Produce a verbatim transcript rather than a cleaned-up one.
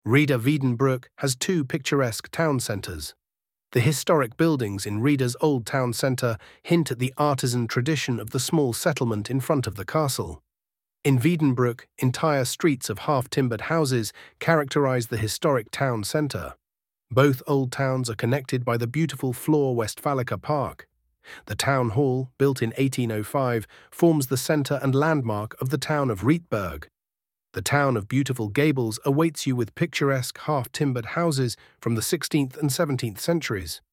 Rieda Wiedenbrück has two picturesque town centres. The historic buildings in Rieda's old town centre hint at the artisan tradition of the small settlement in front of the castle. In Wiedenbrück, entire streets of half-timbered houses characterize the historic town centre. Both old towns are connected by the beautiful Flor Westfalica Park. The town hall, built in eighteen oh five, forms the centre and landmark of the town of Rietberg. The town of beautiful gables awaits you with picturesque half-timbered houses from the sixteenth and seventeenth centuries.